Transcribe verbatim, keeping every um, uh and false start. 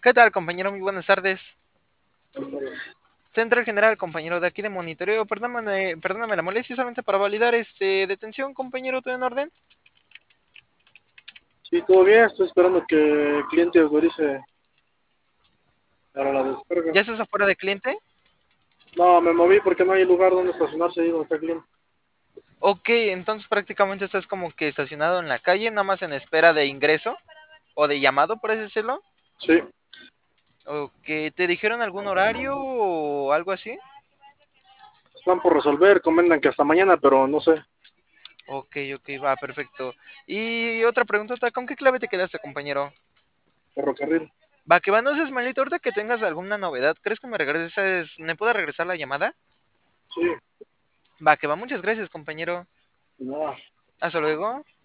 ¿Qué tal, compañero? Muy buenas tardes. Central General, compañero, de aquí de monitoreo. Perdóname, perdóname la molestia, solamente para validar este detención, compañero, ¿todo en orden? Sí, todo bien, estoy esperando que el cliente autorice para la descarga. ¿Ya estás afuera de cliente? No, me moví porque no hay lugar donde estacionarse ahí donde está el cliente. Ok, entonces prácticamente estás como que estacionado en la calle, nada más en espera de ingreso o de llamado, por así decirlo. Sí, Ok, ¿te dijeron algún horario o algo así? están por resolver, comentan que hasta mañana, pero no sé, Ok, ok, va, perfecto. Y otra pregunta, ¿con qué clave te quedaste, compañero? ferrocarril. Va, que va, no seas malito, ahorita que tengas alguna novedad, ¿crees que me regreses, me pueda regresar la llamada? Sí, Va, que va, muchas gracias, compañero. no. Hasta luego.